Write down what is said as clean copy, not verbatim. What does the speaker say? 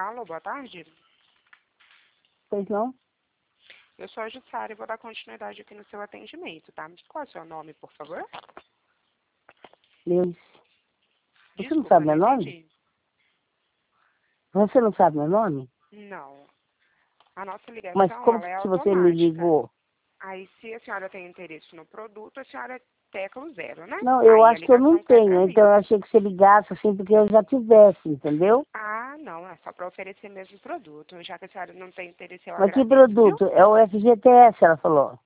Alô, boa tarde. Pois não? Eu sou a Jussara e vou dar continuidade aqui no seu atendimento, tá? Qual é o seu nome, por favor? Deus. Você não Desculpa, sabe não meu nome? entendi. Você não sabe meu nome? Não. A nossa Mas ligação, como ela é que você me automática. ligou? Aí, se a senhora tem interesse no produto, a senhora tecla o 0, né? Não, eu Aí a acho que eu não ligação cai pra tenho, mim. então eu achei que você ligasse assim porque eu já tivesse, entendeu? Ah, não, é só para oferecer mesmo o produto. Já que a senhora não tem interesse, eu Mas que agradeço, viu? produto? É o FGTS, ela falou.